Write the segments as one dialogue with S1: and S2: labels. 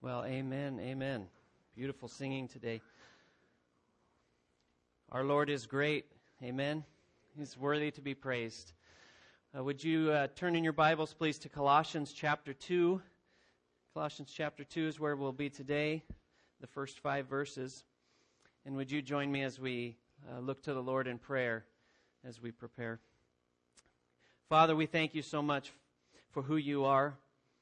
S1: Well, amen, amen. Beautiful singing today. Our Lord is great, amen. He's worthy to be praised. Would you turn in your Bibles, please, to Colossians chapter 2. Colossians chapter 2 is where we'll be today, the first 5 verses. And would you join me as we look to the Lord in prayer as we prepare? Father, we thank you so much for who you are.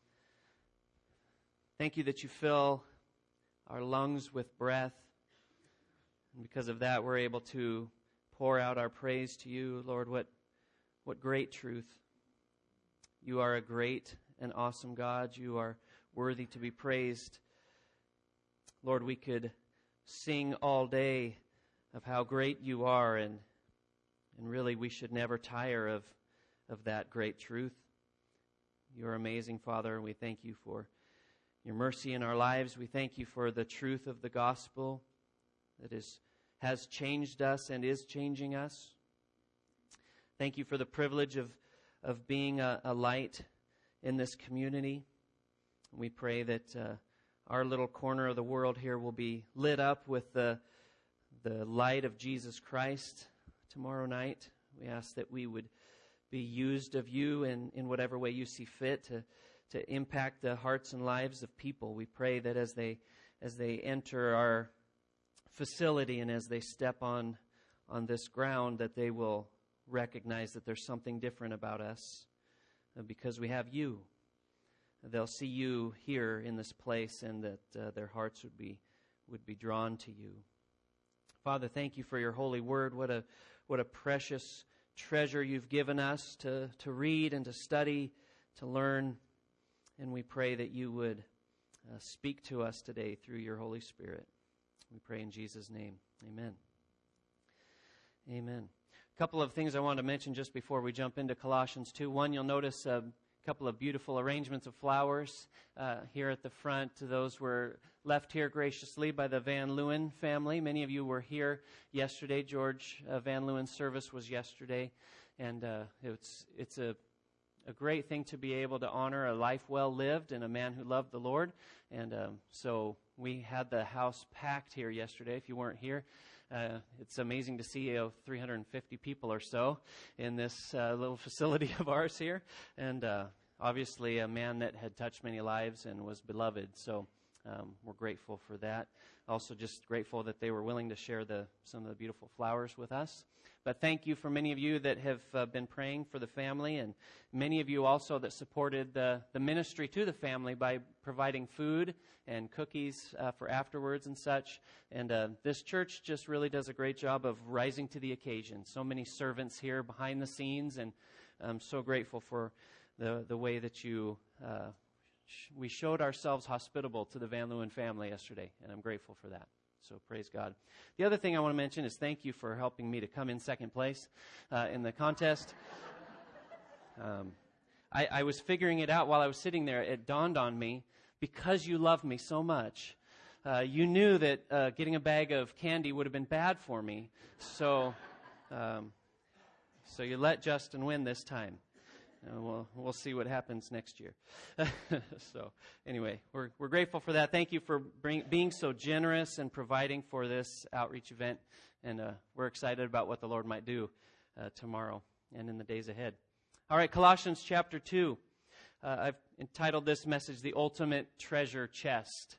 S1: Thank you that you fill our lungs with breath. And because of that, we're able to pour out our praise to you. Lord, what great truth. You are a great and awesome God. You are worthy to be praised. Lord, we could sing all day of how great you are, and really we should never tire of that great truth. You're amazing, Father, and we thank you for your mercy in our lives. We thank you for the truth of the gospel that has changed us and is changing us. Thank you for the privilege of being a light in this community. We pray that our little corner of the world here will be lit up with the light of Jesus Christ tomorrow night. We ask that we would be used of you in whatever way you see fit to impact the hearts and lives of people. We pray that as they enter our facility and as they step on this ground, that they will recognize that there's something different about us because we have you. They'll see you here in this place, and that their hearts would be drawn to you. Father, thank you for your holy word. What a precious treasure you've given us to read and to study, to learn. And we pray that you would speak to us today through your Holy Spirit. We pray in Jesus' name. Amen. Amen. A couple of things I want to mention just before we jump into Colossians 2. One, you'll notice a couple of beautiful arrangements of flowers here at the front. Those were left here graciously by the Van Leeuwen family. Many of you were here yesterday. George Van Leeuwen's service was yesterday. And it's a great thing to be able to honor a life well lived and a man who loved the Lord. And so we had the house packed here yesterday. If you weren't here, it's amazing to see 350 people or so in this little facility of ours here. And obviously a man that had touched many lives and was beloved. So we're grateful for that. Also just grateful that they were willing to share some of the beautiful flowers with us. But thank you for many of you that have been praying for the family, and many of you also that supported the ministry to the family by providing food and cookies for afterwards and such. And this church just really does a great job of rising to the occasion. So many servants here behind the scenes, and I'm so grateful for the way that we showed ourselves hospitable to the Van Leeuwen family yesterday, and I'm grateful for that. So praise God. The other thing I want to mention is thank you for helping me to come in second place in the contest. I was figuring it out while I was sitting there. It dawned on me, because you love me so much, you knew that getting a bag of candy would have been bad for me. So you let Justin win this time. We'll see what happens next year. So anyway, we're grateful for that. Thank you for being so generous and providing for this outreach event. And we're excited about what the Lord might do tomorrow and in the days ahead. All right, Colossians chapter 2. I've entitled this message, The Ultimate Treasure Chest.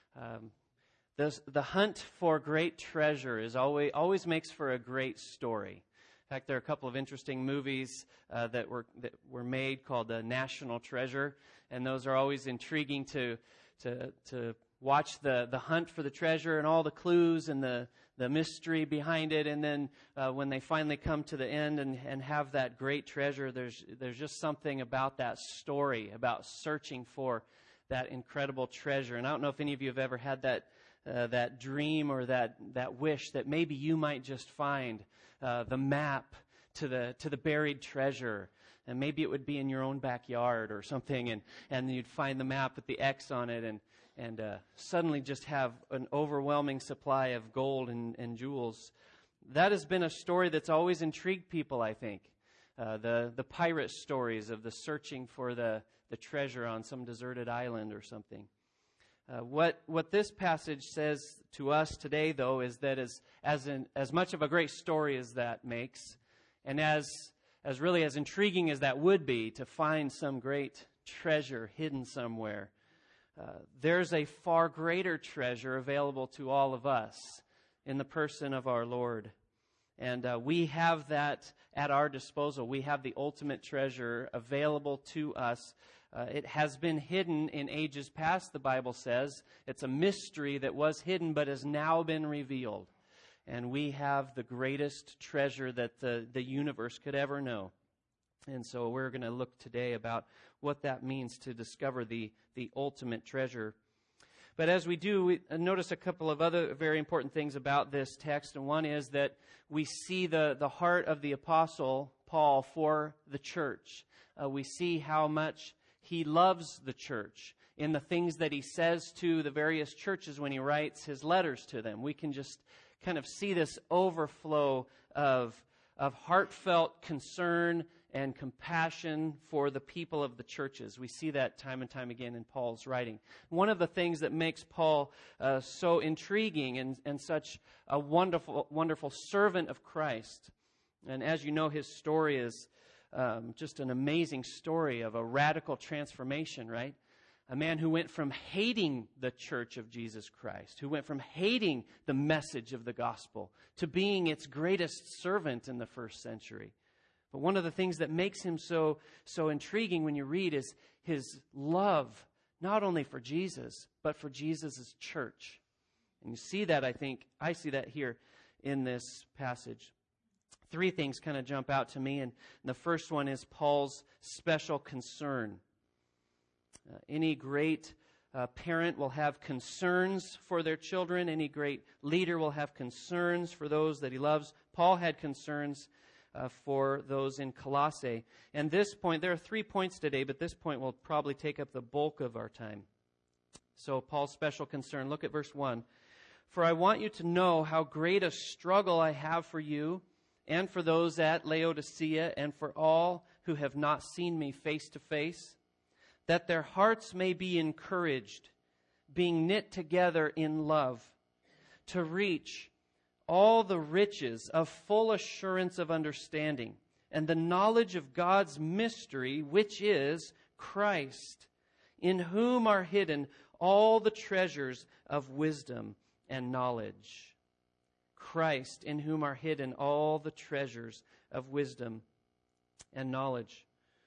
S1: The hunt for great treasure is always makes for a great story. In fact, there are a couple of interesting movies that were made called National Treasure, and those are always intriguing to watch the hunt for the treasure and all the clues and the mystery behind it. And then when they finally come to the end and have that great treasure, there's just something about that story, about searching for that incredible treasure. And I don't know if any of you have ever had that dream or that wish that maybe you might just find the map to the buried treasure, and maybe it would be in your own backyard or something, and you'd find the map with the X on it, and suddenly just have an overwhelming supply of gold and jewels. That has been a story that's always intrigued people, I think. The pirate stories of the searching for the treasure on some deserted island or something. What this passage says to us today, though, is that as much of a great story as that makes, and as really as intriguing as that would be to find some great treasure hidden somewhere, there's a far greater treasure available to all of us in the person of our Lord. And we have that at our disposal. We have the ultimate treasure available to us. It has been hidden in ages past, the Bible says. It's a mystery that was hidden but has now been revealed. And we have the greatest treasure that the universe could ever know. And so we're going to look today about what that means to discover the ultimate treasure. But as we do, we notice a couple of other very important things about this text. And one is that we see the heart of the Apostle Paul for the church. We see how much he loves the church in the things that he says to the various churches when he writes his letters to them. We can just kind of see this overflow of heartfelt concern and compassion for the people of the churches. We see that time and time again in Paul's writing. One of the things that makes Paul so intriguing and such a wonderful servant of Christ, and as you know, his story is just an amazing story of a radical transformation, right? A man who went from hating the church of Jesus Christ, who went from hating the message of the gospel to being its greatest servant in the first century. But one of the things that makes him so intriguing when you read is his love, not only for Jesus, but for Jesus' church. And you see that, I see that here in this passage. Three things kind of jump out to me, and the first one is Paul's special concern. Any great parent will have concerns for their children. Any great leader will have concerns for those that he loves. Paul had concerns for those in Colossae. And this point, there are 3 points today, but this point will probably take up the bulk of our time. So Paul's special concern, look at verse 1. For I want you to know how great a struggle I have for you and for those at Laodicea and for all who have not seen me face to face, that their hearts may be encouraged, being knit together in love, to reach all the riches of full assurance of understanding and the knowledge of God's mystery, which is Christ, in whom are hidden all the treasures of wisdom and knowledge. Christ, in whom are hidden all the treasures of wisdom and knowledge.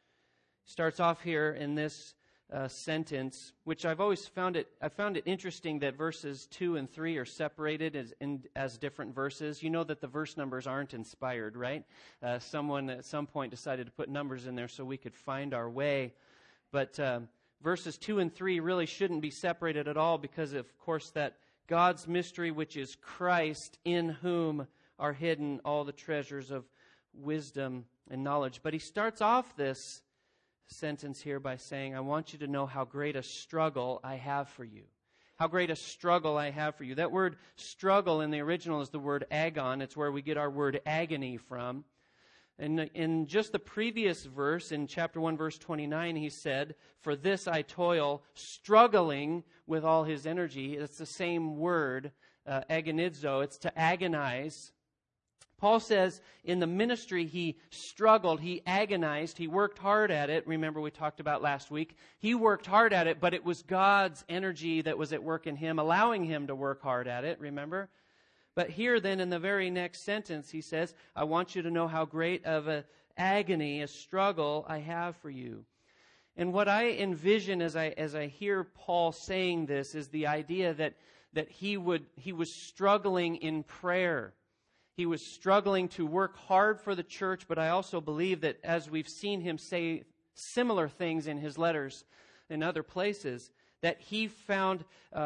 S1: Starts off here in this sentence, which I found it interesting that verses 2 and 3 are separated as different verses. You know that the verse numbers aren't inspired, right? Someone at some point decided to put numbers in there so we could find our way. But verses 2 and 3 really shouldn't be separated at all because, of course, that God's mystery, which is Christ, in whom are hidden all the treasures of wisdom and knowledge. But he starts off this sentence here by saying, I want you to know how great a struggle I have for you. How great a struggle I have for you. That word struggle in the original is the word agon. It's where we get our word agony from. And in just the previous verse, in chapter 1, verse 29, he said, for this I toil, struggling with all his energy. It's the same word, agonizo. It's to agonize. Paul says in the ministry he struggled, he agonized, he worked hard at it. Remember we talked about last week. He worked hard at it, but it was God's energy that was at work in him, allowing him to work hard at it, remember? But here then in the very next sentence he says, I want you to know how great of an agony, a struggle I have for you. And what I envision as I hear Paul saying this is the idea that he was struggling in prayer. He was struggling to work hard for the church, but I also believe that as we've seen him say similar things in his letters in other places, that he found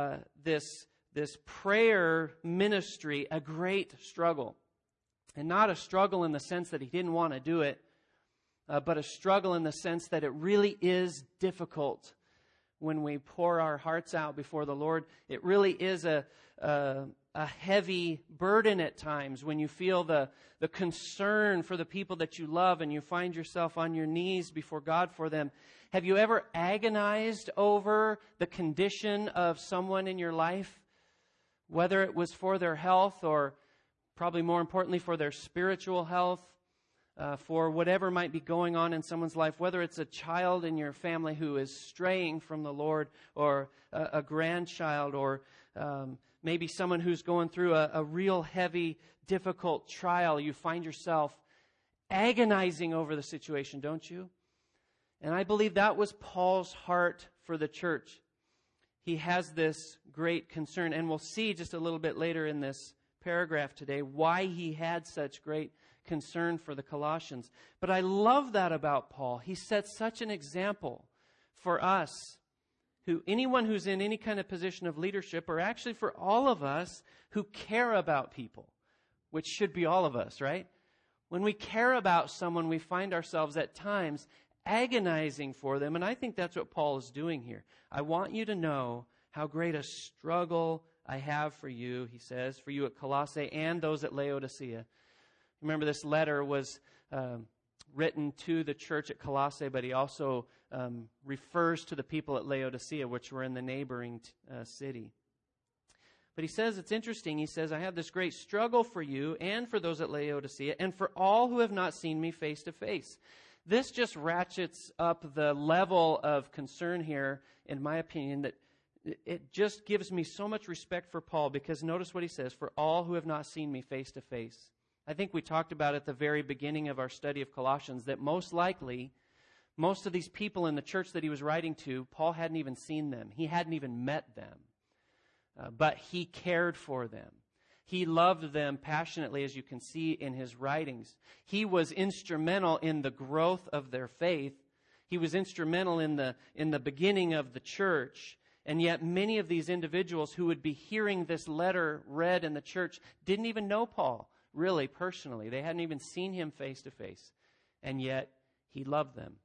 S1: this prayer ministry a great struggle. And not a struggle in the sense that he didn't want to do it, but a struggle in the sense that it really is difficult when we pour our hearts out before the Lord, it really is a heavy burden at times when you feel the concern for the people that you love and you find yourself on your knees before God for them. Have you ever agonized over the condition of someone in your life? Whether it was for their health or probably more importantly for their spiritual health, for whatever might be going on in someone's life, whether it's a child in your family who is straying from the Lord or a grandchild or maybe someone who's going through a real heavy, difficult trial. You find yourself agonizing over the situation, don't you? And I believe that was Paul's heart for the church. He has this great concern, and we'll see just a little bit later in this paragraph today why he had such great concern for the Colossians. But I love that about Paul. He sets such an example for us, anyone who's in any kind of position of leadership, or actually for all of us who care about people, which should be all of us, right? When we care about someone, we find ourselves at times agonizing for them, and I think that's what Paul is doing here. I want you to know how great a struggle I have for you, he says, for you at Colossae and those at Laodicea. Remember, this letter was written to the church at Colossae, but he also refers to the people at Laodicea, which were in the neighboring city. But he says, it's interesting, he says, I have this great struggle for you and for those at Laodicea and for all who have not seen me face to face. This just ratchets up the level of concern here, in my opinion, that it just gives me so much respect for Paul, because notice what he says, for all who have not seen me face to face. I think we talked about at the very beginning of our study of Colossians that most likely, most of these people in the church that he was writing to, Paul hadn't even seen them. He hadn't even met them. But he cared for them. He loved them passionately, as you can see in his writings. He was instrumental in the growth of their faith. He was instrumental in the beginning of the church. And yet many of these individuals who would be hearing this letter read in the church didn't even know Paul, really, personally. They hadn't even seen him face to face. And yet he loved them.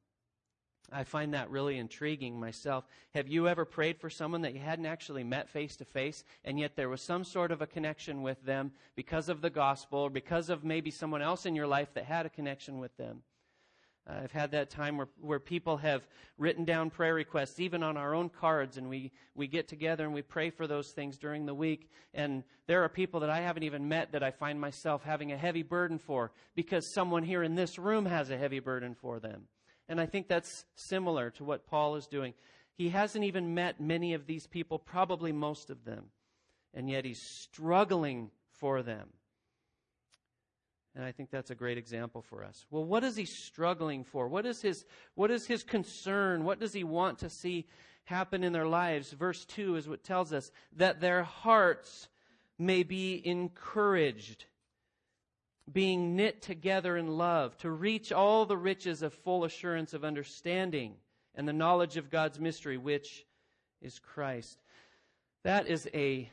S1: I find that really intriguing myself. Have you ever prayed for someone that you hadn't actually met face to face, and yet there was some sort of a connection with them because of the gospel, or because of maybe someone else in your life that had a connection with them? I've had that time where people have written down prayer requests, even on our own cards, and we get together and we pray for those things during the week. And there are people that I haven't even met that I find myself having a heavy burden for because someone here in this room has a heavy burden for them. And I think that's similar to what Paul is doing. He hasn't even met many of these people, probably most of them, and yet he's struggling for them. And I think that's a great example for us. Well, what is he struggling for? What is his concern? What does he want to see happen in their lives? Verse 2 is what tells us that their hearts may be encouraged, being knit together in love, to reach all the riches of full assurance of understanding and the knowledge of God's mystery, which is Christ. That is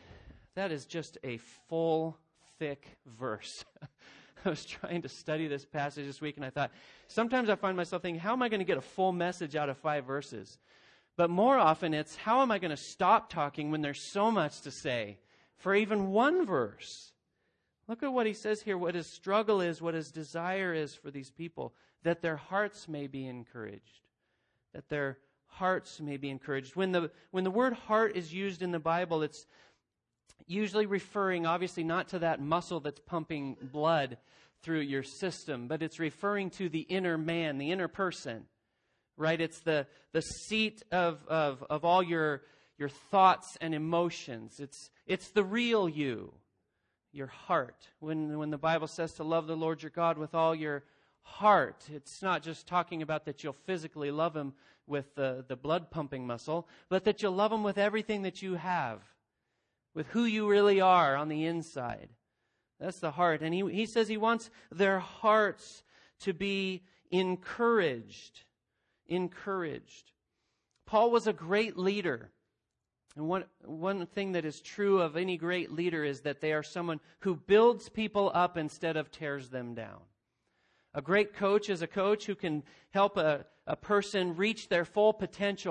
S1: just a full, thick verse. I was trying to study this passage this week, and I thought, sometimes I find myself thinking, how am I going to get a full message out of 5 verses? But more often it's, how am I going to stop talking when there's so much to say for even one verse? Look at what he says here, what his struggle is, what his desire is for these people, that their hearts may be encouraged. That their hearts may be encouraged. When the word heart is used in the Bible, it's usually referring, obviously, not to that muscle that's pumping blood through your system, but it's referring to the inner man, the inner person, right? It's the seat of all your thoughts and emotions. It's the real you, your heart. When the Bible says to love the Lord your God with all your heart, it's not just talking about that you'll physically love Him with the blood pumping muscle, but that you'll love Him with everything that you have, with who you really are on the inside. That's the heart. And he says he wants their hearts to be encouraged. Encouraged. Paul was a great leader. And one thing that is true of any great leader is that they are someone who builds people up instead of tears them down. A great coach is a coach who can help a person reach their full potential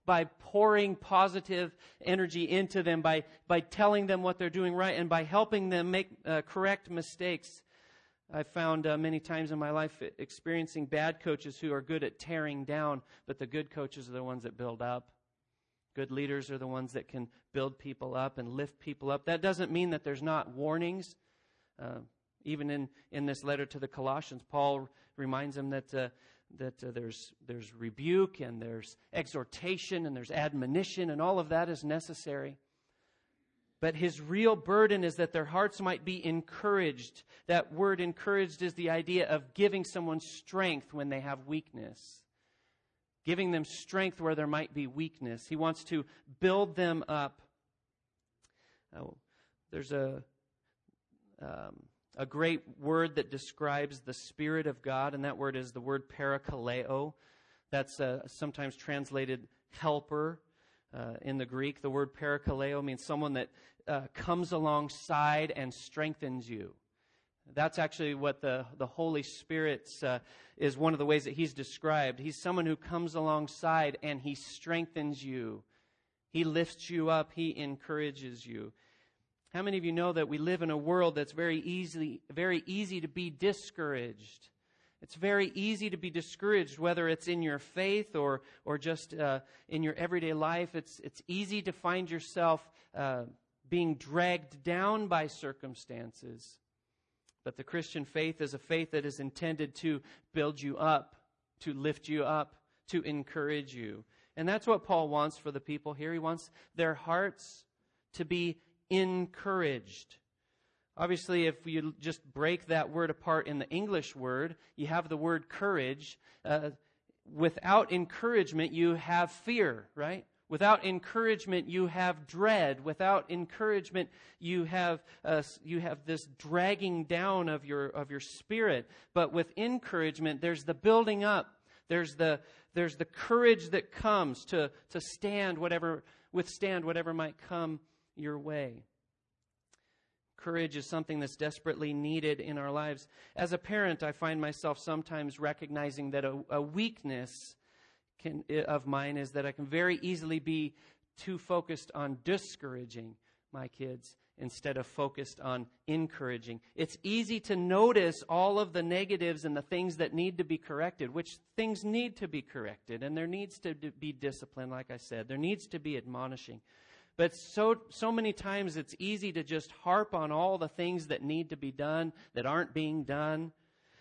S1: by pouring positive energy into them, by telling them what they're doing right, and by helping them make correct mistakes. I've found many times in my life experiencing bad coaches who are good at tearing down, but the good coaches are the ones that build up. Good leaders are the ones that can build people up and lift people up. That doesn't mean that there's not warnings. Even in this letter to the Colossians, Paul reminds them that there's rebuke and there's exhortation and there's admonition, and all of that is necessary. But his real burden is that their hearts might be encouraged. That word encouraged is the idea of giving someone strength when they have weakness. Giving them strength where there might be weakness. He wants to build them up. There's a great word that describes the Spirit of God, and that word is the word parakaleo. That's sometimes translated helper in the Greek. The word parakaleo means someone that comes alongside and strengthens you. That's actually what the Holy Spirit is one of the ways that He's described. He's someone who comes alongside and He strengthens you. He lifts you up. He encourages you. How many of you know that we live in a world that's very easy to be discouraged? It's very easy to be discouraged, whether it's in your faith or just in your everyday life. It's easy to find yourself being dragged down by circumstances. But the Christian faith is a faith that is intended to build you up, to lift you up, to encourage you. And that's what Paul wants for the people here. He wants their hearts to be encouraged. Obviously, if you just break that word apart in the English word, you have the word courage. Without encouragement, you have fear, right? Without encouragement, you have dread. Without encouragement, you have this dragging down of your spirit. But with encouragement, there's the building up. There's the courage that comes to withstand whatever might come your way. Courage is something that's desperately needed in our lives. As a parent, I find myself sometimes recognizing that a weakness of mine is that I can very easily be too focused on discouraging my kids instead of focused on encouraging. It's easy to notice all of the negatives and the things that need to be corrected, which things need to be corrected, and there needs to be discipline, like I said. There needs to be admonishing. But so many times it's easy to just harp on all the things that need to be done, that aren't being done,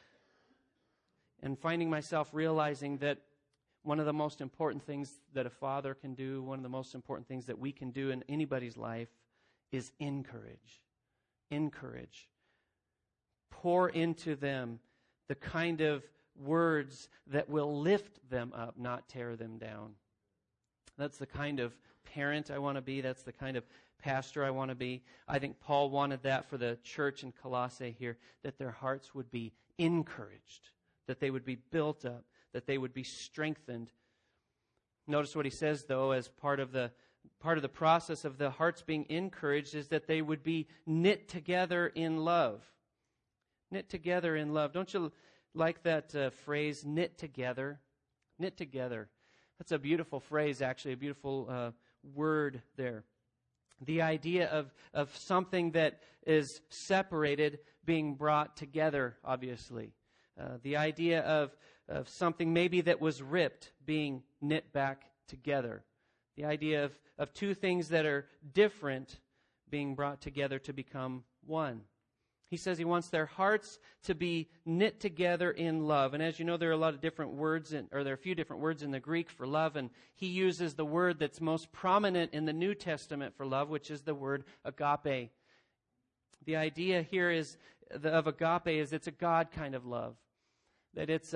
S1: and finding myself realizing that one of the most important things that a father can do, one of the most important things that we can do in anybody's life is encourage. Encourage. Pour into them the kind of words that will lift them up, not tear them down. That's the kind of parent I want to be. That's the kind of pastor I want to be. I think Paul wanted that for the church in Colossae here, that their hearts would be encouraged, that they would be built up, that they would be strengthened. Notice what he says, though, as part of the process of the hearts being encouraged is that they would be knit together in love. Knit together in love. Don't you like that phrase, knit together? Knit together. That's a beautiful phrase, actually, a beautiful word there. The idea of something that is separated being brought together, obviously. The idea of something maybe that was ripped being knit back together. The idea of two things that are different being brought together to become one. He says he wants their hearts to be knit together in love. And as you know, there are a lot of different words, there are a few different words in the Greek for love, and he uses the word that's most prominent in the New Testament for love, which is the word agape. The idea here of agape is it's a God kind of love. That it's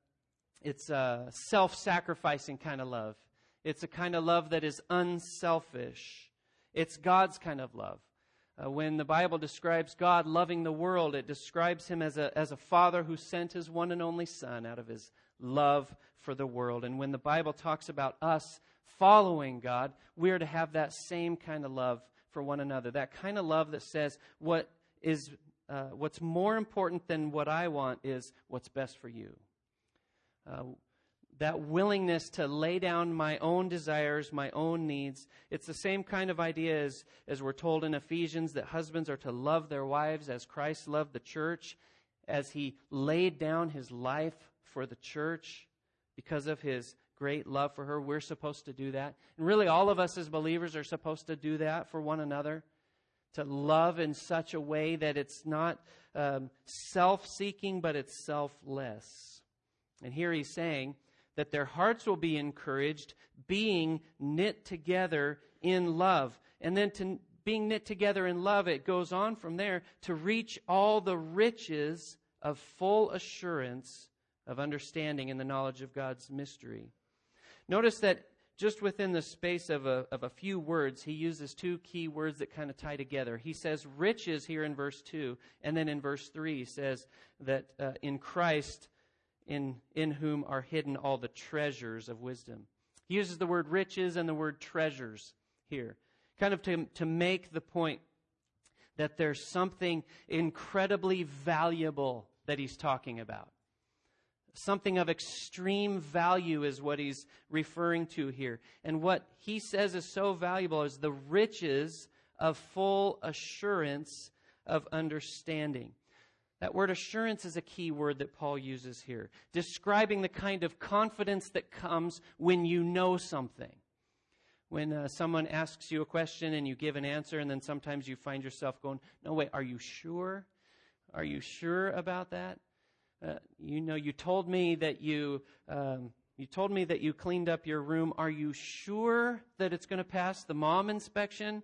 S1: a self-sacrificing kind of love. It's a kind of love that is unselfish. It's God's kind of love. When the Bible describes God loving the world, it describes Him as a Father who sent His one and only Son out of His love for the world. And when the Bible talks about us following God, we are to have that same kind of love for one another. That kind of love that says what's more important than what I want is what's best for you. that willingness to lay down my own desires, my own needs. It's the same kind of idea as we're told in Ephesians, that husbands are to love their wives as Christ loved the church, as he laid down his life for the church because of his great love for her. We're supposed to do that. And really, all of us as believers are supposed to do that for one another, to love in such a way that it's not self-seeking, but it's selfless. And here he's saying that their hearts will be encouraged, being knit together in love. And then to being knit together in love, it goes on from there to reach all the riches of full assurance of understanding in the knowledge of God's mystery. Notice that just within the space of a few words, he uses two key words that kind of tie together. He says riches here in verse 2, and then in verse 3 he says that in Christ, in whom are hidden all the treasures of wisdom. He uses the word riches and the word treasures here, kind of to make the point that there's something incredibly valuable that he's talking about. Something of extreme value is what he's referring to here. And what he says is so valuable is the riches of full assurance of understanding. That word assurance is a key word that Paul uses here, describing the kind of confidence that comes when you know something. When someone asks you a question and you give an answer, and then sometimes you find yourself going, no, wait, are you sure? Are you sure about that? You told me that you cleaned up your room. Are you sure that it's going to pass the mom inspection?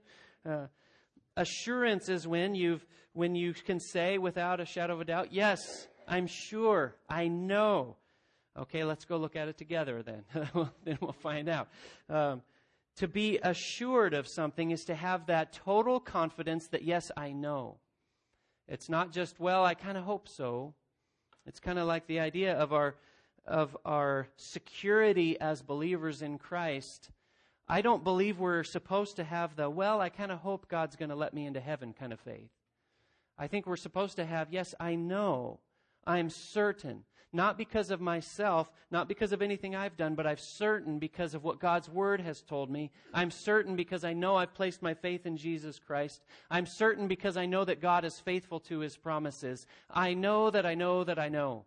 S1: Assurance is when you can say without a shadow of a doubt, yes, I'm sure, I know. Okay, let's go look at it together then. Then we'll find out. To be assured of something is to have that total confidence that, yes, I know. It's not just, well, I kind of hope so. It's kind of like the idea of our security as believers in Christ. I don't believe we're supposed to have the, well, I kind of hope God's going to let me into heaven kind of faith. I think we're supposed to have, yes, I know, I'm certain. Not because of myself, not because of anything I've done, but I'm certain because of what God's Word has told me. I'm certain because I know I've placed my faith in Jesus Christ. I'm certain because I know that God is faithful to His promises. I know that I know that I know.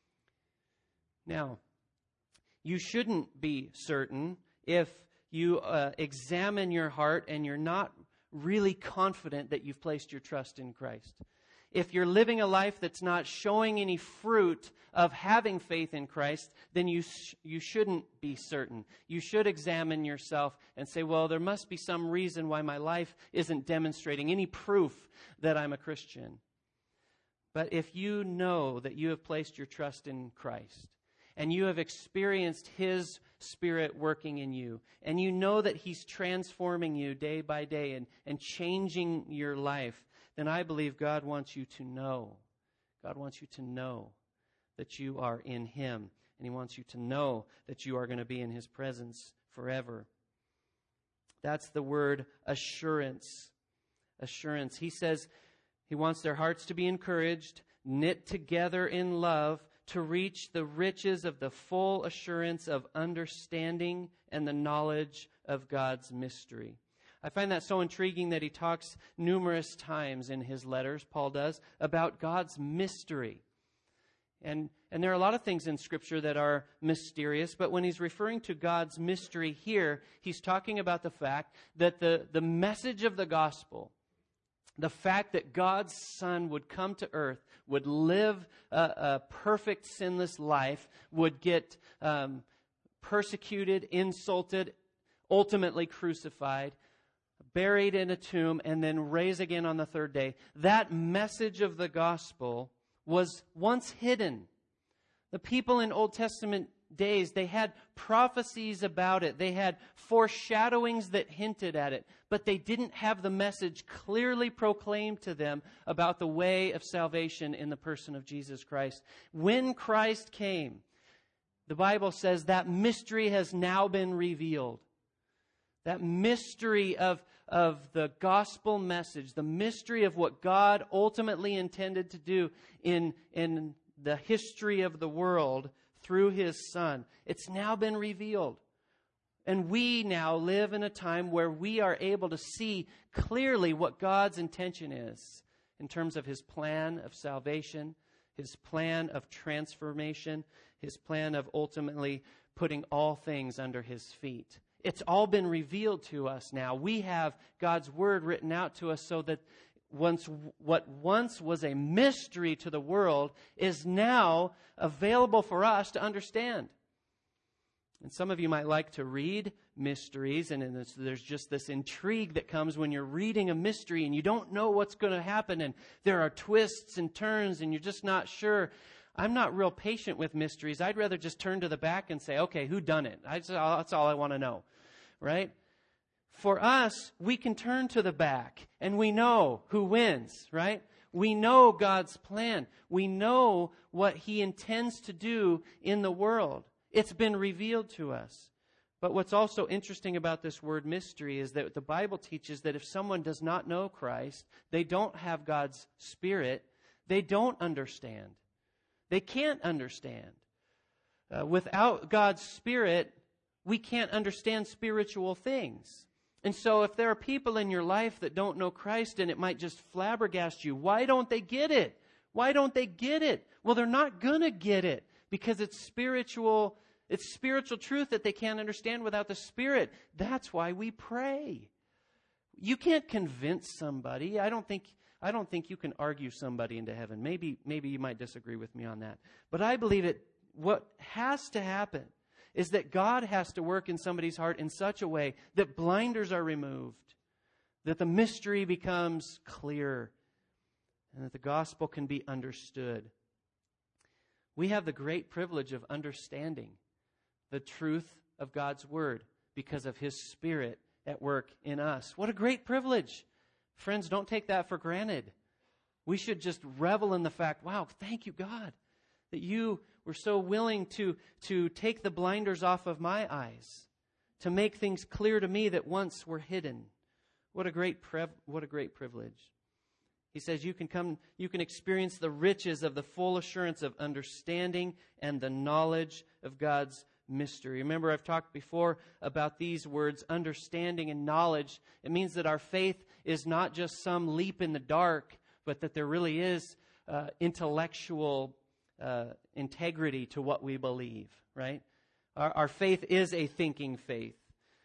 S1: Now, you shouldn't be certain if you examine your heart and you're not really confident that you've placed your trust in Christ. If you're living a life that's not showing any fruit of having faith in Christ, then you shouldn't be certain. You should examine yourself and say, well, there must be some reason why my life isn't demonstrating any proof that I'm a Christian. But if you know that you have placed your trust in Christ, and you have experienced His Spirit working in you, and you know that He's transforming you day by day and changing your life, then I believe God wants you to know. God wants you to know that you are in Him. And He wants you to know that you are going to be in His presence forever. That's the word assurance. Assurance. He says He wants their hearts to be encouraged, knit together in love, to reach the riches of the full assurance of understanding and the knowledge of God's mystery. I find that so intriguing that he talks numerous times in his letters, Paul does, about God's mystery. And there are a lot of things in Scripture that are mysterious, but when he's referring to God's mystery here, he's talking about the fact that the message of the gospel, the fact that God's Son would come to earth, would live a perfect, sinless life, would get persecuted, insulted, ultimately crucified, buried in a tomb, and then raised again on the third day. That message of the gospel was once hidden. The people in Old Testament days, they had prophecies about it. They had foreshadowings that hinted at it, but they didn't have the message clearly proclaimed to them about the way of salvation in the person of Jesus Christ. When Christ came, the Bible says that mystery has now been revealed. That mystery of the gospel message, the mystery of what God ultimately intended to do in the history of the world through His Son. It's now been revealed. And we now live in a time where we are able to see clearly what God's intention is in terms of His plan of salvation, His plan of transformation, His plan of ultimately putting all things under His feet. It's all been revealed to us now. We have God's Word written out to us so that what once was a mystery to the world is now available for us to understand. And some of you might like to read mysteries, and there's just this intrigue that comes when you're reading a mystery and you don't know what's going to happen, and there are twists and turns and you're just not sure. I'm not real patient with mysteries. I'd rather just turn to the back and say, okay, who done it? That's all I want to know, right? For us, we can turn to the back and we know who wins, right? We know God's plan. We know what He intends to do in the world. It's been revealed to us. But what's also interesting about this word mystery is that the Bible teaches that if someone does not know Christ, they don't have God's Spirit, they don't understand. They can't understand. Without God's Spirit, we can't understand spiritual things. And so if there are people in your life that don't know Christ and it might just flabbergast you, why don't they get it? Why don't they get it? Well, they're not going to get it because it's spiritual truth that they can't understand without the Spirit. That's why we pray. You can't convince somebody. I don't think you can argue somebody into heaven. Maybe you might disagree with me on that. But I believe what has to happen is that God has to work in somebody's heart in such a way that blinders are removed, that the mystery becomes clear, and that the gospel can be understood. We have the great privilege of understanding the truth of God's Word because of His Spirit at work in us. What a great privilege. Friends, don't take that for granted. We should just revel in the fact, wow, thank you, God, that you were so willing to take the blinders off of my eyes, to make things clear to me that once were hidden. What a great privilege. He says you can experience the riches of the full assurance of understanding and the knowledge of God's mystery. Remember, I've talked before about these words, understanding and knowledge. It means that our faith is not just some leap in the dark, but that there really is intellectual integrity to what we believe, right? Our faith is a thinking faith.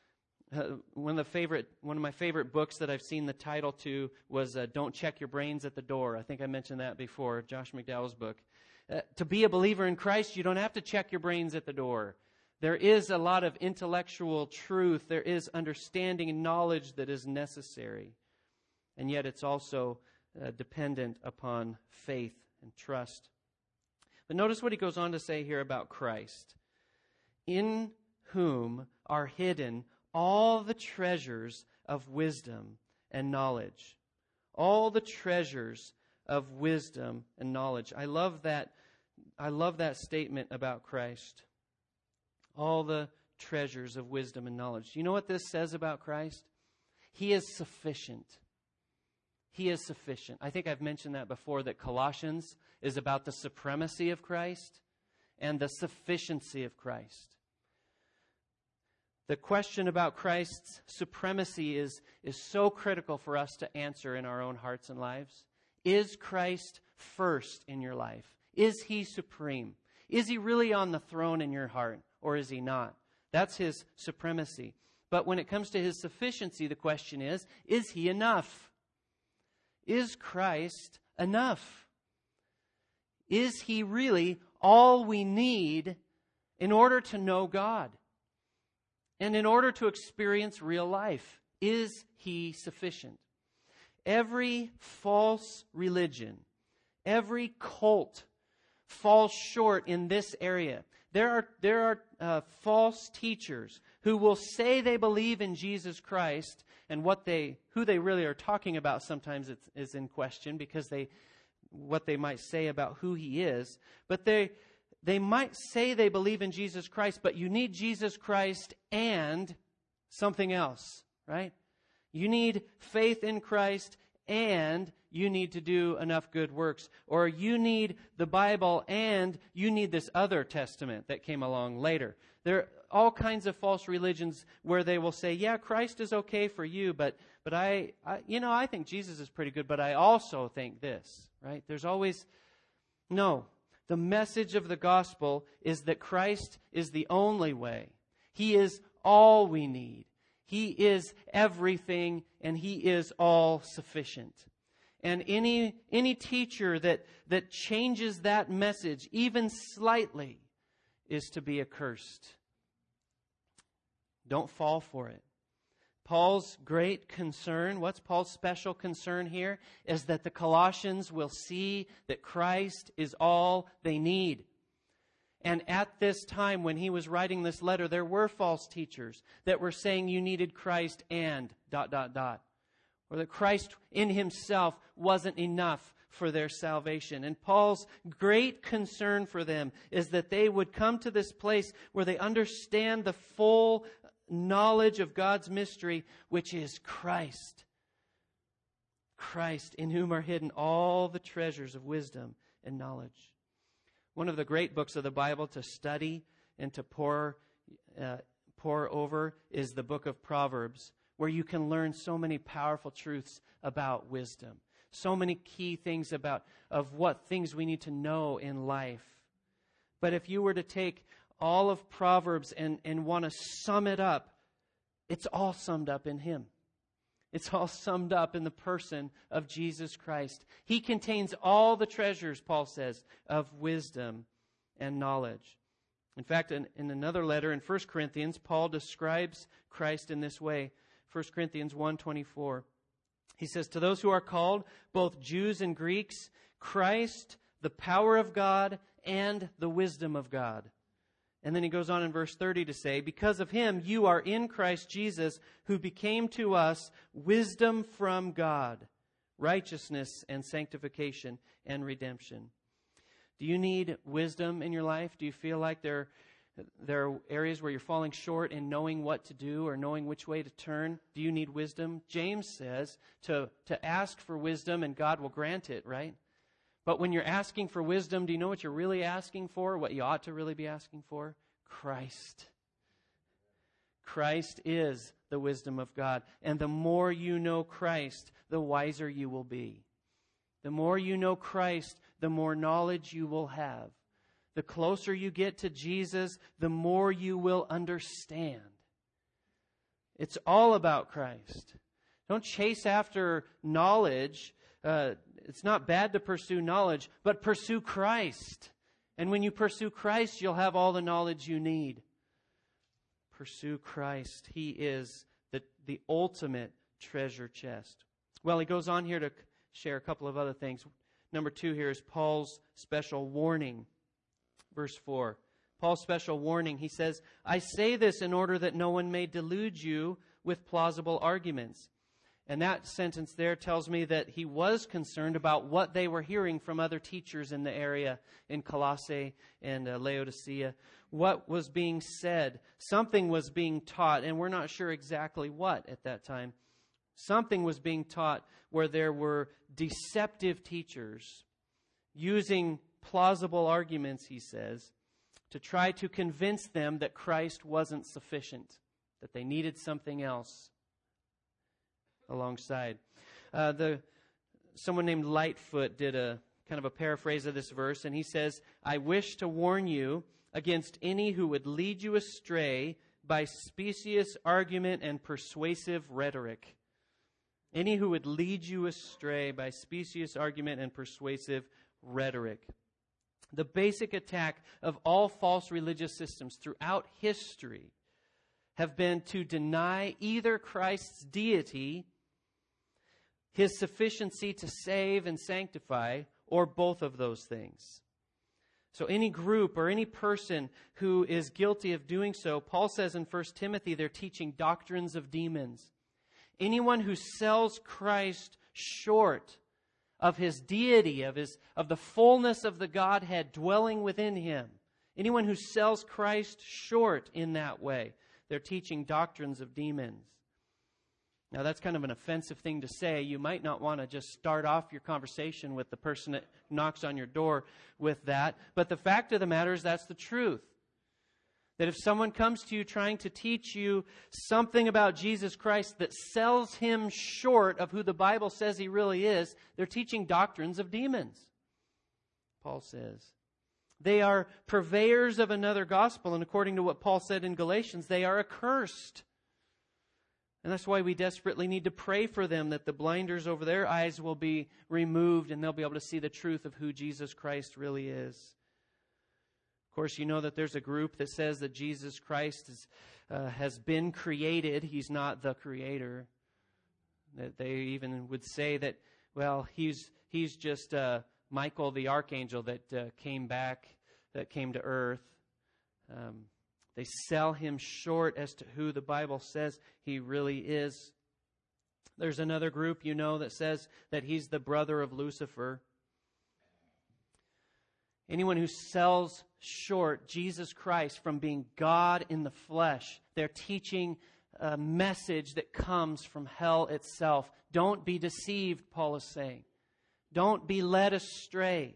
S1: One of my favorite books that I've seen the title to was Don't Check Your Brains at the Door. I think I mentioned that before, Josh McDowell's book. To be a believer in Christ, you don't have to check your brains at the door. There is a lot of intellectual truth. There is understanding and knowledge that is necessary. And yet it's also dependent upon faith and trust. But notice what he goes on to say here about Christ. In whom are hidden all the treasures of wisdom and knowledge. All the treasures of wisdom and knowledge. I love that statement about Christ. All the treasures of wisdom and knowledge. You know what this says about Christ? He is sufficient. He is sufficient. I think I've mentioned that before, that Colossians is about the supremacy of Christ and the sufficiency of Christ. The question about Christ's supremacy is so critical for us to answer in our own hearts and lives. Is Christ first in your life? Is He supreme? Is He really on the throne in your heart, or is He not? That's His supremacy. But when it comes to His sufficiency, the question is He enough? Is Christ enough? Is He really all we need in order to know God? And in order to experience real life? Is He sufficient? Every false religion, every cult falls short in this area. There are false teachers who will say they believe in Jesus Christ, and who they really are talking about sometimes is in question, because what they might say about who He is. But they might say they believe in Jesus Christ, but you need Jesus Christ and something else, right? You need faith in Christ and you need to do enough good works. Or you need the Bible and you need this other testament that came along later. There are all kinds of false religions where they will say, yeah, Christ is okay for you, but I think Jesus is pretty good, but I also think this, right? There's always, no. The message of the gospel is that Christ is the only way. He is all we need. He is everything, and He is all sufficient. And any teacher that changes that message, even slightly, is to be accursed. Don't fall for it. Paul's great concern, what's Paul's special concern here, is that the Colossians will see that Christ is all they need. And at this time, when he was writing this letter, there were false teachers that were saying you needed Christ and ... Or that Christ in Himself wasn't enough for their salvation. And Paul's great concern for them is that they would come to this place where they understand the full knowledge of God's mystery, which is Christ. Christ, in whom are hidden all the treasures of wisdom and knowledge. One of the great books of the Bible to study and to pore over is the book of Proverbs, where you can learn so many powerful truths about wisdom. So many key things of what things we need to know in life. But if you were to take all of Proverbs and want to sum it up, it's all summed up in Him. It's all summed up in the person of Jesus Christ. He contains all the treasures, Paul says, of wisdom and knowledge. In fact, in another letter in 1 Corinthians, Paul describes Christ in this way. 1 Corinthians 1:24. He says, to those who are called, both Jews and Greeks, Christ, the power of God and the wisdom of God. And then he goes on in verse 30 to say, because of Him you are in Christ Jesus, who became to us wisdom from God, righteousness and sanctification and redemption. Do you need wisdom in your life? Do you feel like there are areas where you're falling short in knowing what to do or knowing which way to turn? Do you need wisdom? James says to ask for wisdom and God will grant it, right? But when you're asking for wisdom, do you know what you're really asking for? What you ought to really be asking for? Christ. Christ is the wisdom of God. And the more you know Christ, the wiser you will be. The more you know Christ, the more knowledge you will have. The closer you get to Jesus, the more you will understand. It's all about Christ. Don't chase after knowledge. It's not bad to pursue knowledge, but pursue Christ. And when you pursue Christ, you'll have all the knowledge you need. Pursue Christ. He is the ultimate treasure chest. Well, he goes on here to share a couple of other things. Number 2 here is Paul's special warning. Verse 4. Paul's special warning. He says, I say this in order that no one may delude you with plausible arguments. And that sentence there tells me that he was concerned about what they were hearing from other teachers in the area in Colossae and Laodicea. What was being said? Something was being taught, and we're not sure exactly what at that time. Something was being taught where there were deceptive teachers using plausible arguments, he says, to try to convince them that Christ wasn't sufficient, that they needed something else alongside. Someone named Lightfoot did a kind of a paraphrase of this verse, and he says, I wish to warn you against any who would lead you astray by specious argument and persuasive rhetoric. Any who would lead you astray by specious argument and persuasive rhetoric. The basic attack of all false religious systems throughout history have been to deny either Christ's deity, His sufficiency to save and sanctify, or both of those things. So any group or any person who is guilty of doing so, Paul says in 1 Timothy, they're teaching doctrines of demons. Anyone who sells Christ short of His deity, of the fullness of the Godhead dwelling within Him, anyone who sells Christ short in that way, they're teaching doctrines of demons. Now, that's kind of an offensive thing to say. You might not want to just start off your conversation with the person that knocks on your door with that. But the fact of the matter is that's the truth. That if someone comes to you trying to teach you something about Jesus Christ that sells him short of who the Bible says he really is, they're teaching doctrines of demons, Paul says. They are purveyors of another gospel, and according to what Paul said in Galatians, they are accursed. And that's why we desperately need to pray for them, that the blinders over their eyes will be removed and they'll be able to see the truth of who Jesus Christ really is. Of course, you know that there's a group that says that Jesus Christ has been created. He's not the creator. That they even would say that, well, he's just Michael the archangel that came to earth. They sell him short as to who the Bible says he really is. There's another group, you know, that says that he's the brother of Lucifer. Anyone who sells short Jesus Christ from being God in the flesh, they're teaching a message that comes from hell itself. Don't be deceived, Paul is saying. Don't be led astray.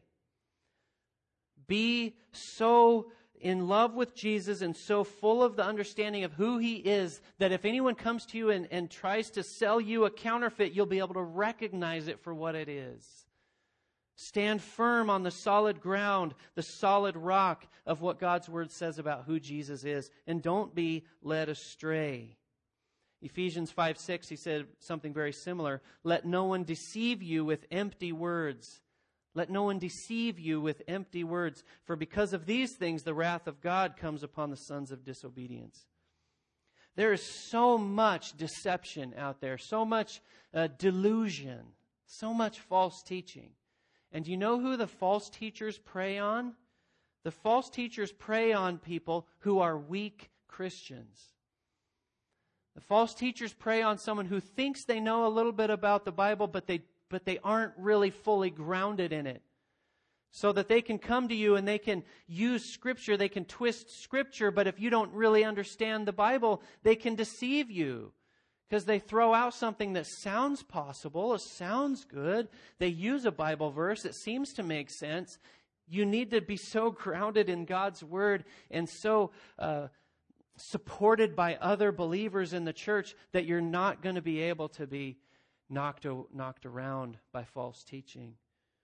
S1: Be so in love with Jesus and so full of the understanding of who he is that if anyone comes to you and tries to sell you a counterfeit, you'll be able to recognize it for what it is. Stand firm on the solid ground, the solid rock of what God's Word says about who Jesus is, and don't be led astray. Ephesians 5:6, he said something very similar. Let no one deceive you with empty words. Let no one deceive you with empty words, for because of these things the wrath of God comes upon the sons of disobedience. There is so much deception out there, so much delusion, so much false teaching. And do you know who the false teachers prey on? The false teachers prey on people who are weak Christians. The false teachers prey on someone who thinks they know a little bit about the Bible, but they aren't really fully grounded in it. So that they can come to you and they can use Scripture, they can twist Scripture, but if you don't really understand the Bible, they can deceive you. Because they throw out something that sounds possible, it sounds good. They use a Bible verse, it seems to make sense. You need to be so grounded in God's Word and so supported by other believers in the church that you're not going to be able to be knocked around by false teaching.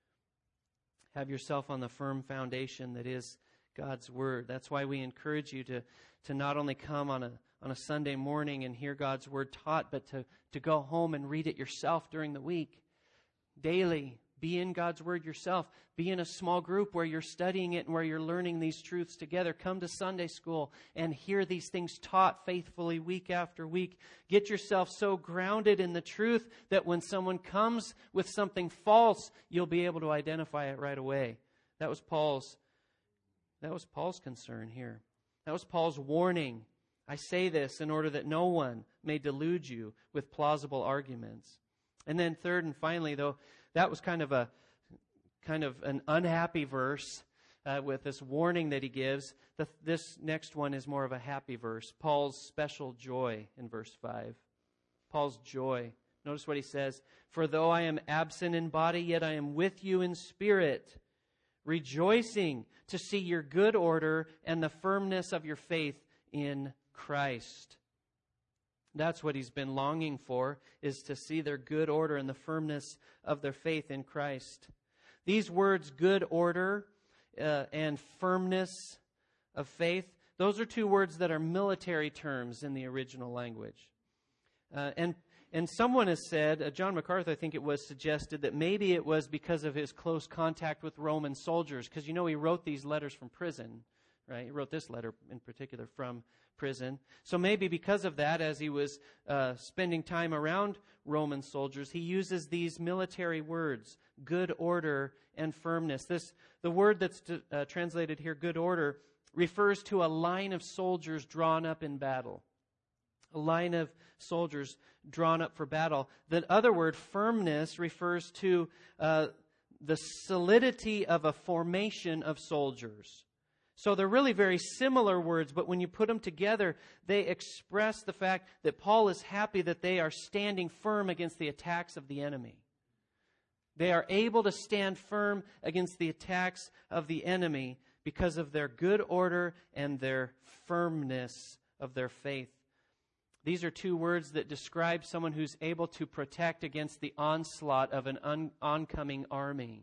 S1: Have yourself on the firm foundation that is God's Word. That's why we encourage you to not only come on a Sunday morning and hear God's Word taught, but to go home and read it yourself during the week. Daily, be in God's Word yourself. Be in a small group where you're studying it and where you're learning these truths together. Come to Sunday school and hear these things taught faithfully week after week. Get yourself so grounded in the truth that when someone comes with something false, you'll be able to identify it right away. That was Paul's concern here. That was Paul's warning. I say this in order that no one may delude you with plausible arguments. And then third and finally, though, that was kind of an unhappy verse with this warning that he gives. This next one is more of a happy verse. Paul's special joy in verse 5. Paul's joy. Notice what he says. For though I am absent in body, yet I am with you in spirit, rejoicing to see your good order and the firmness of your faith in Christ. That's what he's been longing for, is to see their good order and the firmness of their faith in Christ. These words, good order and firmness of faith, those are two words that are military terms in the original language. And someone has said, John MacArthur, I think it was, suggested that maybe it was because of his close contact with Roman soldiers, because you know he wrote these letters from prison, right? He wrote this letter in particular from prison. So maybe because of that, as he was spending time around Roman soldiers, he uses these military words, good order and firmness. The word that's translated here, good order, refers to a line of soldiers drawn up in battle. A line of soldiers drawn up for battle. The other word, firmness, refers to the solidity of a formation of soldiers. So they're really very similar words, but when you put them together, they express the fact that Paul is happy that they are standing firm against the attacks of the enemy. They are able to stand firm against the attacks of the enemy because of their good order and their firmness of their faith. These are two words that describe someone who's able to protect against the onslaught of an oncoming army.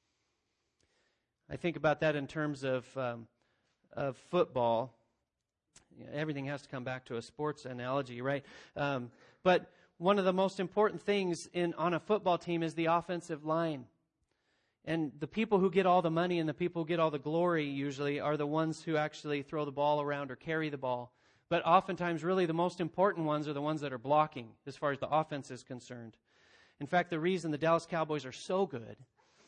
S1: I think about that in terms of football. Everything has to come back to a sports analogy, right? But one of the most important things on a football team is the offensive line. And the people who get all the money and the people who get all the glory usually are the ones who actually throw the ball around or carry the ball. But oftentimes, really, the most important ones are the ones that are blocking as far as the offense is concerned. In fact, the reason the Dallas Cowboys are so good,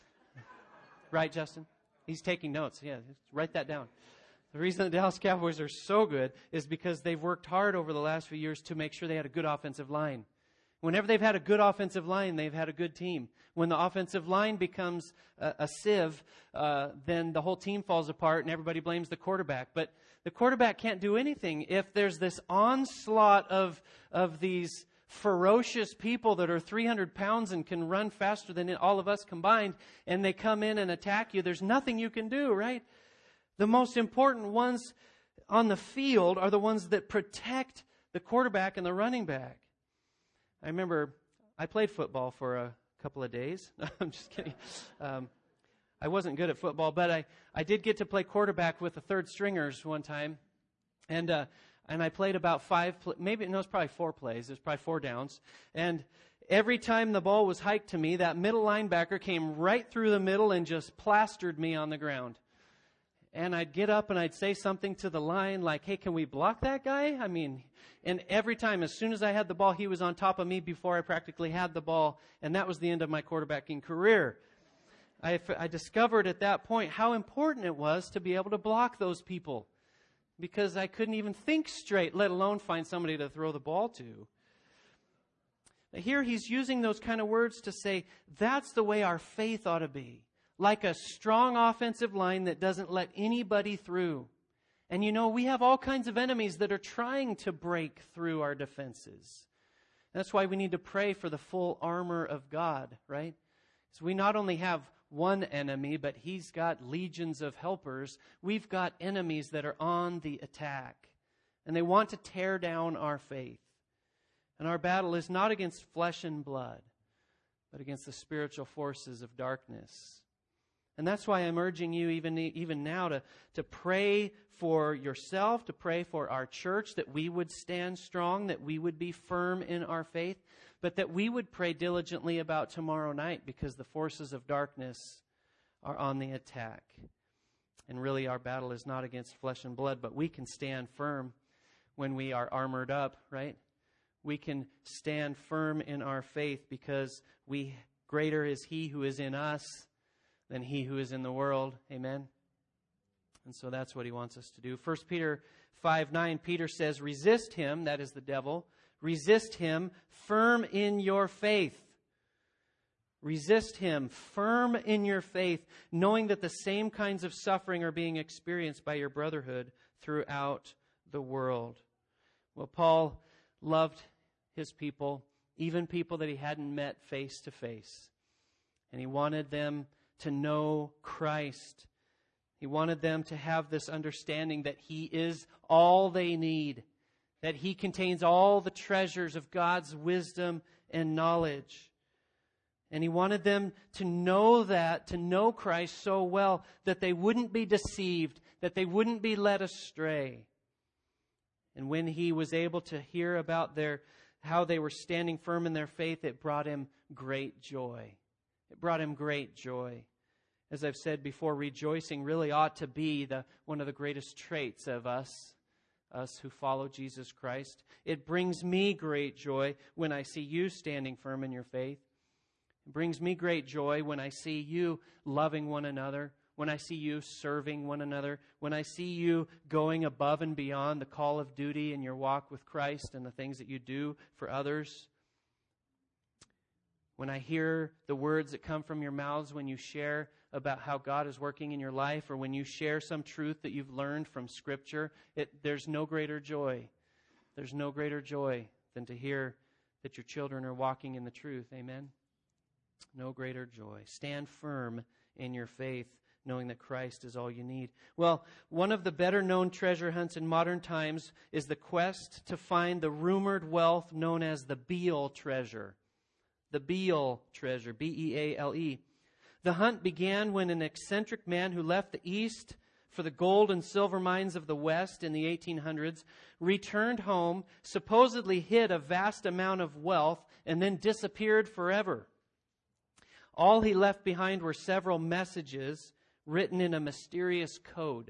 S1: right, Justin? He's taking notes. Yeah, write that down. The reason the Dallas Cowboys are so good is because they've worked hard over the last few years to make sure they had a good offensive line. Whenever they've had a good offensive line, they've had a good team. When the offensive line becomes a sieve, then the whole team falls apart and everybody blames the quarterback. But the quarterback can't do anything if there's this onslaught of these ferocious people that are 300 pounds and can run faster than all of us combined, and they come in and attack you. There's nothing you can do, right? The most important ones on the field are the ones that protect the quarterback and the running back. I remember I played football for a couple of days. I'm just kidding. I wasn't good at football, but I did get to play quarterback with the third stringers one time. And I played about it was probably 4 plays. It was probably 4 downs. And every time the ball was hiked to me, that middle linebacker came right through the middle and just plastered me on the ground. And I'd get up and I'd say something to the line like, hey, can we block that guy? And every time, as soon as I had the ball, he was on top of me before I practically had the ball. And that was the end of my quarterbacking career. I discovered at that point how important it was to be able to block those people, because I couldn't even think straight, let alone find somebody to throw the ball to. Here he's using those kind of words to say that's the way our faith ought to be. Like a strong offensive line that doesn't let anybody through. And we have all kinds of enemies that are trying to break through our defenses. That's why we need to pray for the full armor of God, right? So we not only have one enemy, but he's got legions of helpers. We've got enemies that are on the attack. And they want to tear down our faith. And our battle is not against flesh and blood, but against the spiritual forces of darkness. And that's why I'm urging you even now to pray for yourself, to pray for our church, that we would stand strong, that we would be firm in our faith, but that we would pray diligently about tomorrow night, because the forces of darkness are on the attack. And really our battle is not against flesh and blood, but we can stand firm when we are armored up, right? We can stand firm in our faith because greater is He who is in us than he who is in the world. Amen? And so that's what he wants us to do. 1 Peter 5:9, Peter says, resist him, that is the devil, resist him firm in your faith. Resist him firm in your faith, knowing that the same kinds of suffering are being experienced by your brotherhood throughout the world. Well, Paul loved his people, even people that he hadn't met face to face. And he wanted them to know Christ. He wanted them to have this understanding that He is all they need, that He contains all the treasures of God's wisdom and knowledge. And He wanted them to know Christ so well that they wouldn't be deceived, that they wouldn't be led astray. And when he was able to hear about how they were standing firm in their faith, it brought him great joy. It brought him great joy. As I've said before, rejoicing really ought to be one of the greatest traits of us who follow Jesus Christ. It brings me great joy when I see you standing firm in your faith. It brings me great joy when I see you loving one another, when I see you serving one another, when I see you going above and beyond the call of duty in your walk with Christ and the things that you do for others. when I hear the words that come from your mouths when you share about how God is working in your life, or when you share some truth that you've learned from Scripture, there's no greater joy. There's no greater joy than to hear that your children are walking in the truth. Amen? No greater joy. Stand firm in your faith, knowing that Christ is all you need. Well, one of the better known treasure hunts in modern times is the quest to find the rumored wealth known as the Beale treasure. The Beale treasure, B-E-A-L-E. The hunt began when an eccentric man who left the East for the gold and silver mines of the West in the 1800s returned home, supposedly hid a vast amount of wealth, and then disappeared forever. All he left behind were several messages written in a mysterious code.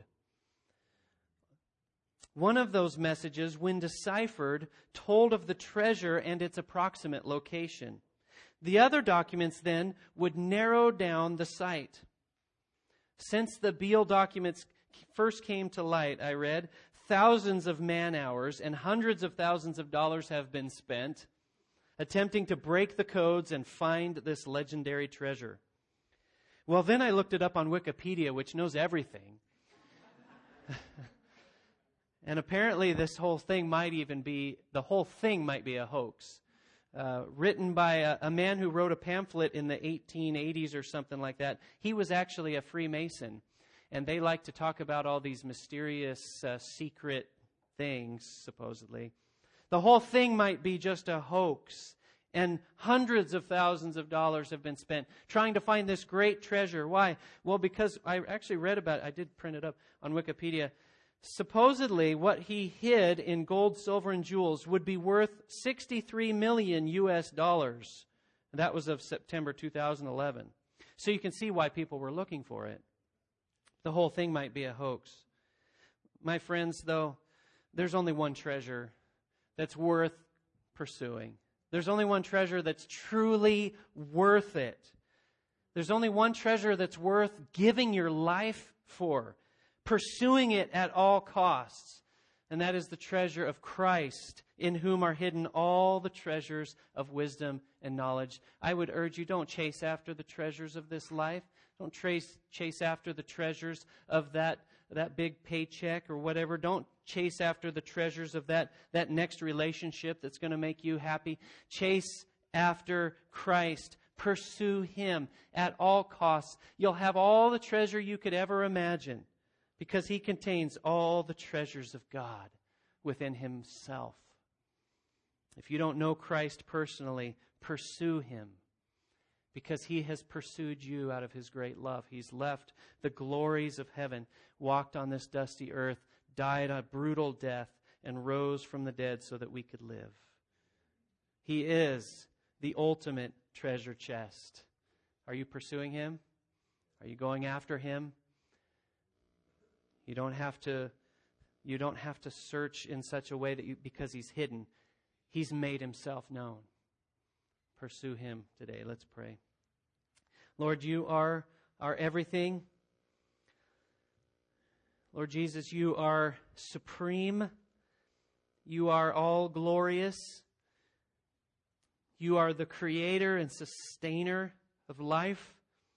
S1: One of those messages, when deciphered, told of the treasure and its approximate location. The other documents then would narrow down the site. Since the Beale documents first came to light, I read, thousands of man-hours and hundreds of thousands of dollars have been spent attempting to break the codes and find this legendary treasure. Well, then I looked it up on Wikipedia, which knows everything. And apparently this whole thing might be a hoax. Written by a man who wrote a pamphlet in the 1880s or something like that. He was actually a Freemason. And they like to talk about all these mysterious, secret things, supposedly. The whole thing might be just a hoax. And hundreds of thousands of dollars have been spent trying to find this great treasure. Why? Well, because I actually read about it. I did print it up on Wikipedia. Supposedly, what he hid in gold, silver, and jewels would be worth $63 million US. That was of September 2011. So you can see why people were looking for it. The whole thing might be a hoax. My friends, though, there's only one treasure that's worth pursuing. There's only one treasure that's truly worth it. There's only one treasure that's worth giving your life for, pursuing it at all costs. And that is the treasure of Christ, in whom are hidden all the treasures of wisdom and knowledge. I would urge you, don't chase after the treasures of this life. Don't chase after the treasures of that big paycheck or whatever. Don't chase after the treasures of that next relationship that's going to make you happy. Chase after Christ. Pursue Him at all costs. You'll have all the treasure you could ever imagine, because He contains all the treasures of God within Himself. If you don't know Christ personally, pursue Him, because He has pursued you out of His great love. He's left the glories of heaven, walked on this dusty earth, died a brutal death, and rose from the dead so that we could live. He is the ultimate treasure chest. Are you pursuing Him? Are you going after Him? You don't have to search in such a way that because He's hidden. He's made Himself known. Pursue Him today. Let's pray. Lord, You are our everything. Lord Jesus, You are supreme. You are all glorious. You are the creator and sustainer of life.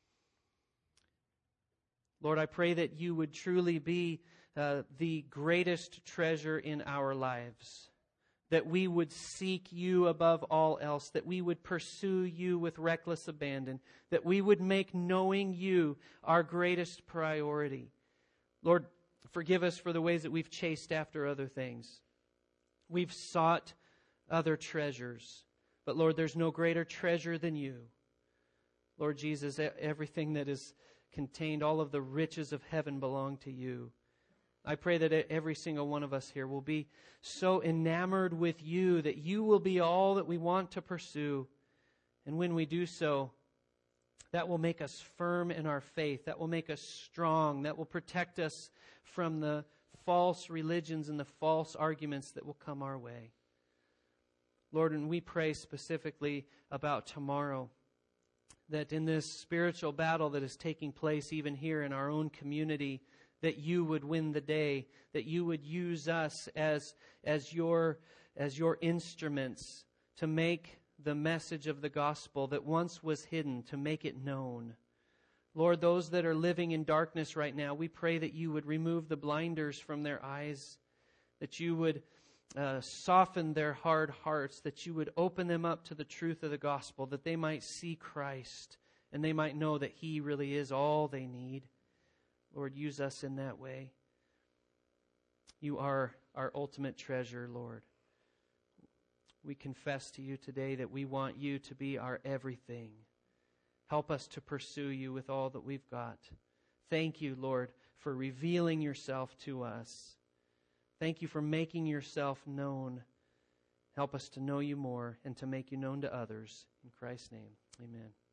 S1: Lord, I pray that You would truly be the greatest treasure in our lives. That we would seek You above all else. That we would pursue You with reckless abandon. That we would make knowing You our greatest priority. Lord, forgive us for the ways that we've chased after other things. We've sought other treasures. But Lord, there's no greater treasure than You. Lord Jesus, everything that is contained, all of the riches of heaven belong to You. I pray that every single one of us here will be so enamored with You that You will be all that we want to pursue. And when we do so, that will make us firm in our faith. That will make us strong. That will protect us from the false religions and the false arguments that will come our way. Lord, and we pray specifically about tomorrow, that in this spiritual battle that is taking place even here in our own community, that You would win the day, that You would use us as your instruments to make the message of the gospel that once was hidden, to make it known. Lord, those that are living in darkness right now, we pray that you would remove the blinders from their eyes, that you would soften their hard hearts, that you would open them up to the truth of the gospel, that they might see Christ and they might know that He really is all they need. Lord, use us in that way. You are our ultimate treasure, Lord. We confess to you today that we want you to be our everything. Help us to pursue you with all that we've got. Thank you, Lord, for revealing yourself to us. Thank you for making yourself known. Help us to know you more and to make you known to others. In Christ's name, amen.